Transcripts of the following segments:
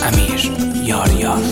Əmir Yar.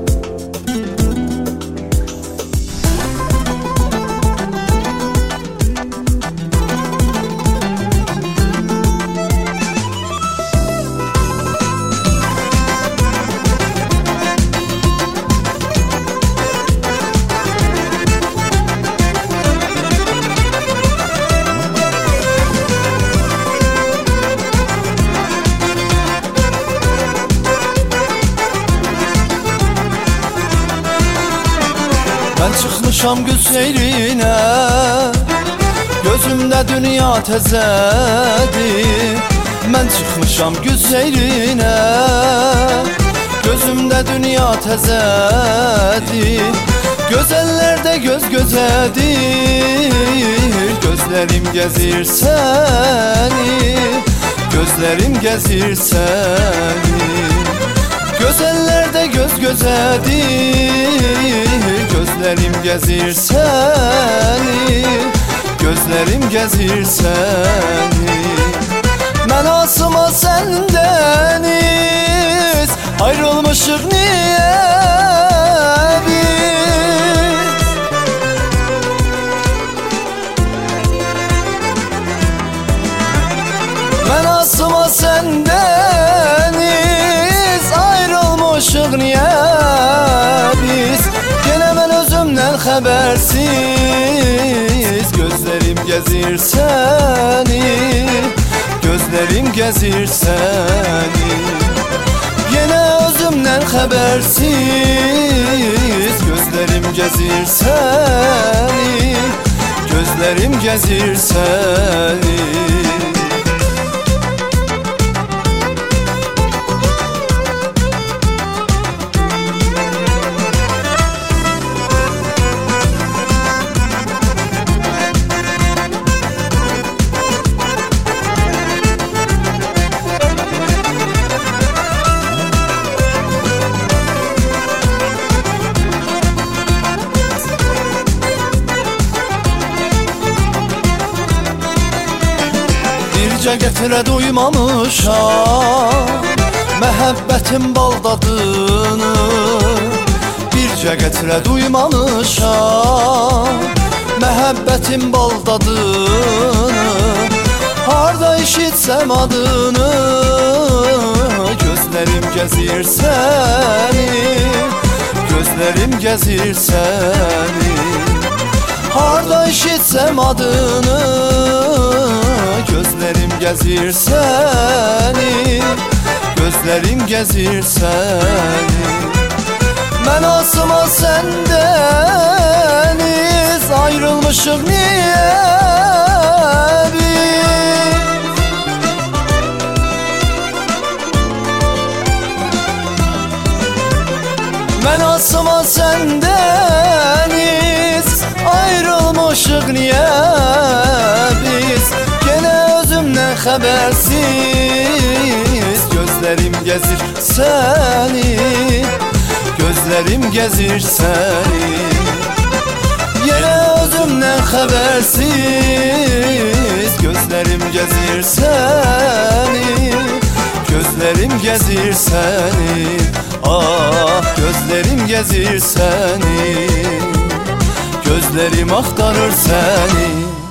Ben çıkmışam gül seyrine, gözümde dünya təzədir. Ben çıkmışam gül seyrine, gözümde dünya təzədir. Gözellerde göz gözədir, gözlerim gezir seni, gözlerim gezir seni. Gözellerde göz gözədir, gözlerim gezir seni, gözlerim gezir seni. Mən asıma səndəniz, ayrılmışıq niyə biz? Mən asıma səndəniz, ayrılmışıq niyə biz? Yenə mən özümdən xəbərsiz, gözlerim gezir seni, gözlerim gezir seni. Yenə özümdən xəbərsiz, gözlerim gezir seni, gözlerim gezir seni. Bircə gətirə duymamışam məhəbbətin bal dadını. Bircə gətirə duymamışam məhəbbətin bal dadını. Harda işitsəm adını, gözlerim gezir seni, gözlerim gezir seni. Harda işitsəm adını, gözlerim gezir seni, gözlerim gezir seni. Mən asıma səndəniz, ayrılmışıq niyə biz? Mən asıma səndəniz, ayrılmışıq niyə biz? Yenə özümdən xəbərsiz, gözlerim gezir seni, gözlerim gezir seni. Yenə özümdən xəbərsiz, gözlerim gezir seni, gözlerim gezir seni. Ah, gözlerim gezir seni, gözlerim axtarır seni.